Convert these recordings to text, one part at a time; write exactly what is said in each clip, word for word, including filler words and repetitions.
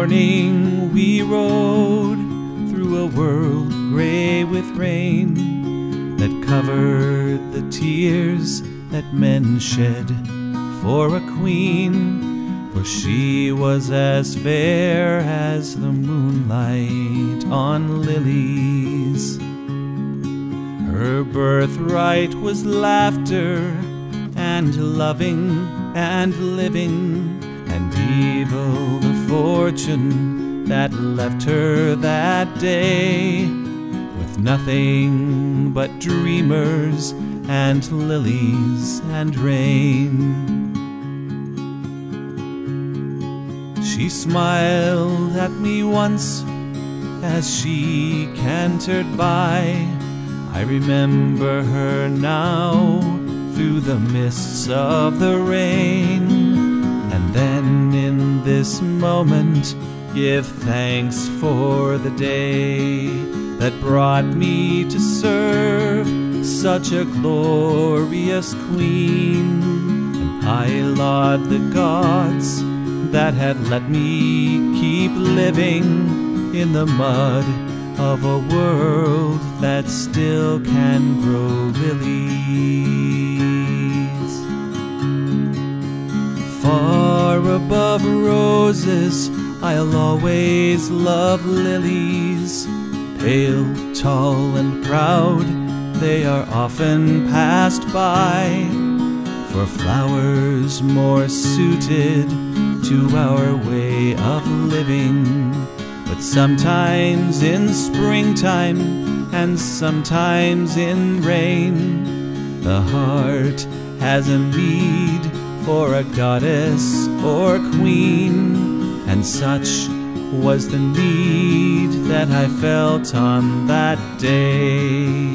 morning we rode through a world gray with rain that covered the tears that men shed for a queen, for she was as fair as the moonlight on lilies. Her birthright was laughter and loving and living, and evil the fortune that left her that day, with nothing but dreamers and lilies and rain. She smiled at me once as she cantered by. I remember her now through the mists of the rain. And then in this moment give thanks for the day that brought me to serve such a glorious queen. And I laud the gods that had let me keep living in the mud of a world that still can grow lilies. Far above roses, I'll always love lilies. Pale, tall, and proud, they are often passed by, for flowers more suited to our way of living. But sometimes in springtime and sometimes in rain, the heart has a need for a goddess or queen, and such was the need that I felt on that day.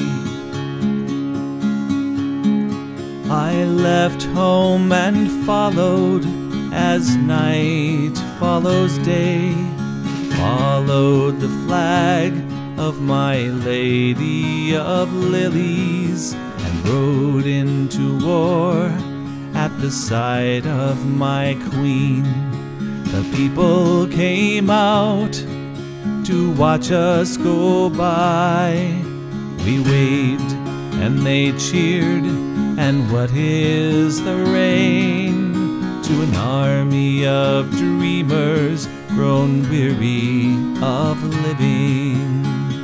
I left home and followed as night follows day, followed the flag of my Lady of Lilies, and rode into war at the side of my queen. The people came out to watch us go by. We waved and they cheered, and what is the rain to an army of dreamers grown weary of living?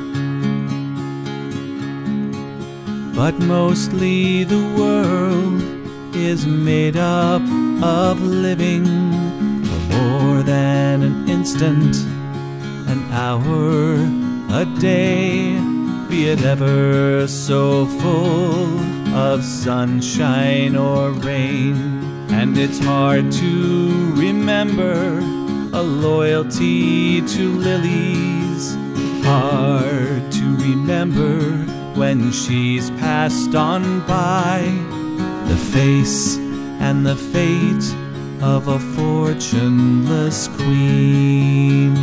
But mostly the world is made up of living, for more than an instant, an hour, a day, be it ever so full of sunshine or rain. And it's hard to remember a loyalty to lilies, hard to remember when she's passed on by, the face and the fate of a fortuneless queen.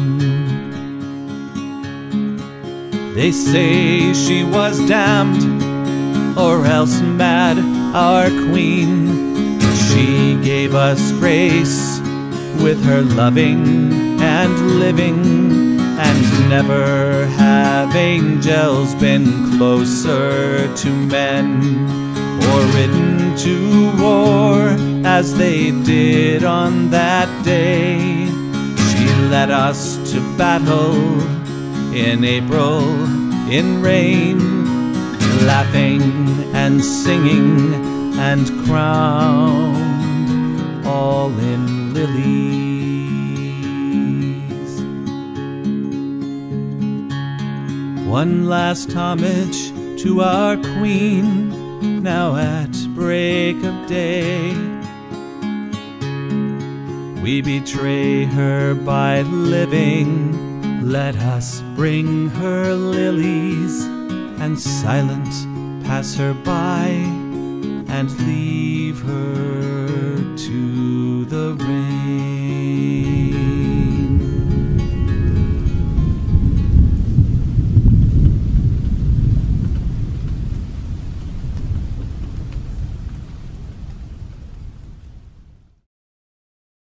They say she was damned or else mad, our queen. She gave us grace with her loving and living, and never have angels been closer to men or ridden to war as they did on that day. She led us to battle in April, in rain, laughing and singing and crowned all in lilies. One last homage to our queen, now at break of day. We betray her by living. Let us bring her lilies and silent pass her by and leave